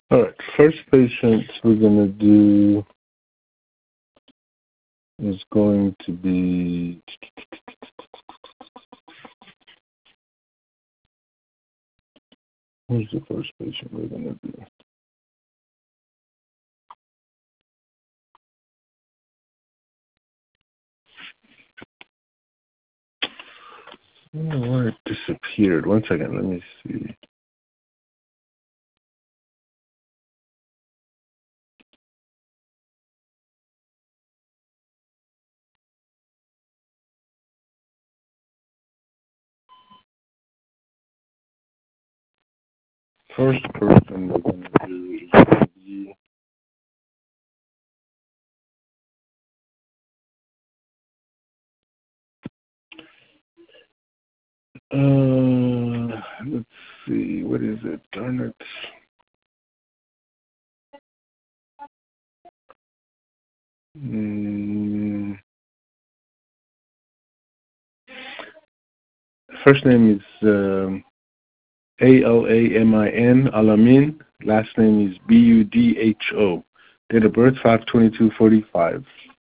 All right, first patient we're going to do is going to be who's the first patient we're going to do? I don't know why it disappeared. One second, let me see. First person we're going to do is going to be let's see, what is it? Darn it. First name is Alamin, Alamin. Last name is Budho. Date of birth 5/22/45.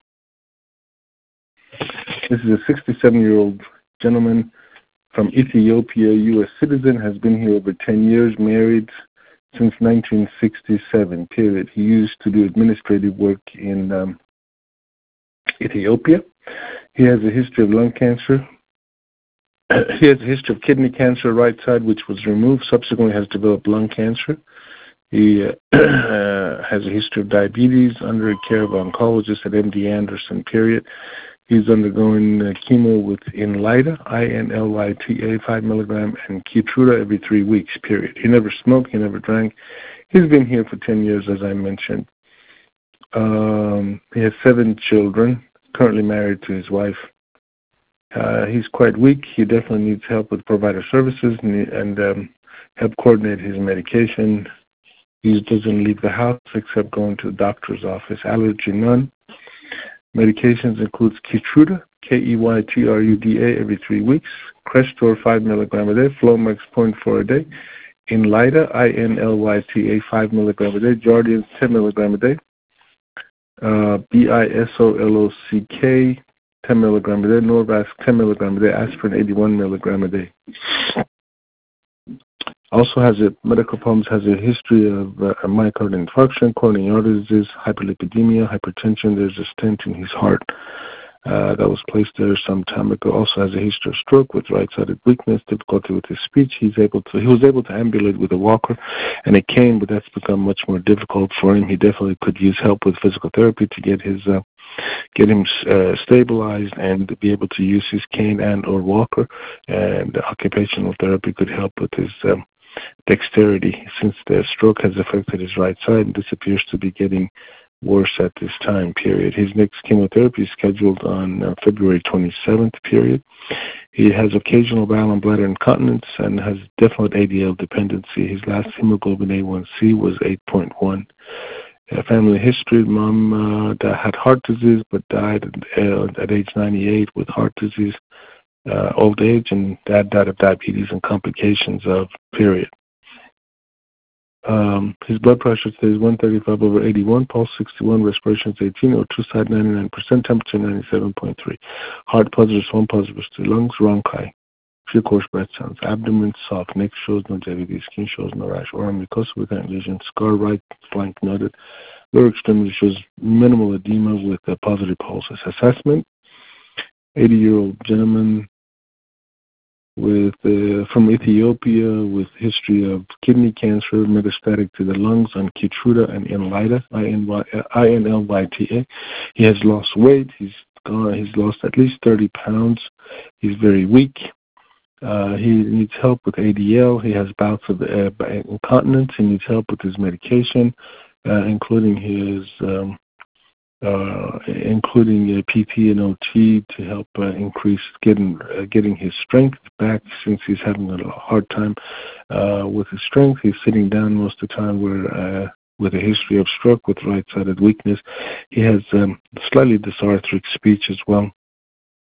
This is a 67-year-old gentleman from Ethiopia, U.S. citizen, has been here over 10 years, married since 1967, period. He used to do administrative work in Ethiopia. He has a history of lung cancer. He has a history of kidney cancer, right side, which was removed. Subsequently has developed lung cancer. He has a history of diabetes under care of an oncologist at MD Anderson, period. He's undergoing chemo with Inlyta, INLYTA, 5 milligram, and Keytruda every 3 weeks, period. He never smoked. He never drank. He's been here for 10 years, as I mentioned. He has 7 children, currently married to his wife. He's quite weak. He definitely needs help with provider services and help coordinate his medication. He doesn't leave the house except going to the doctor's office. Allergy, none. Medications includes Keytruda, Keytruda, every 3 weeks. Crestor, 5 milligram a day. Flomax, 0.4 a day. Inlyta, INLYTA, 5 milligram a day. Jardiance, 10 milligram a day. Bisolock, 10 milligram a day. Norvasc, 10 milligram a day. Aspirin, 81 milligram a day. Also has medical problems, has a history of myocardial infarction, coronary artery disease, hyperlipidemia, hypertension. There's a stent in his heart that was placed there some time ago. Also has a history of stroke with right-sided weakness, difficulty with his speech. He was able to ambulate with a walker and a cane, but that's become much more difficult for him. He definitely could use help with physical therapy to get him stabilized and be able to use his cane and or walker. And occupational therapy could help with his dexterity, since the stroke has affected his right side, and this appears to be getting worse at this time, period. His next chemotherapy is scheduled on February 27th, period. He has occasional bowel and bladder incontinence and has definite ADL dependency. His last hemoglobin A1C was 8.1. Family history: mom had heart disease but died at age 98 with heart disease, old age, and dad died of diabetes and complications of, period. His blood pressure today is 135/81, pulse 61, respiration is 18, O2 side 99%, temperature 97.3. Heart positive, swollen positive, lungs, bronchi. Few coarse breath sounds. Abdomen soft. Neck shows no jelly. Skin shows no rash. Oral mucosa without lesion. Scar right flank noted. Lower extremity shows minimal edema with a positive pulses. Assessment: 80-year-old gentleman from Ethiopia with history of kidney cancer, metastatic to the lungs, on Keytruda and Inlyta, INLYTA. He has lost weight. He's lost at least 30 pounds. He's very weak. He needs help with ADL. He has bouts of incontinence. He needs help with his medication, including PT and OT to help increase getting his strength back, since he's having a hard time with his strength. He's sitting down most of the time, with a history of stroke with right-sided weakness. He has slightly dysarthric speech as well,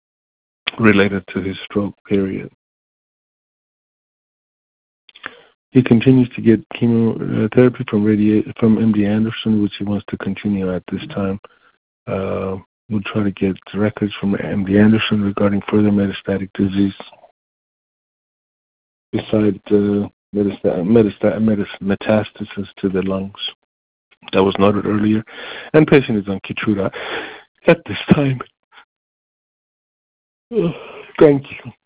related to his stroke, period. He continues to get chemotherapy from MD Anderson, which he wants to continue at this time. We'll try to get records from MD Anderson regarding further metastatic disease besides metastasis to the lungs. That was noted earlier. And patient is on Keytruda at this time. Thank you.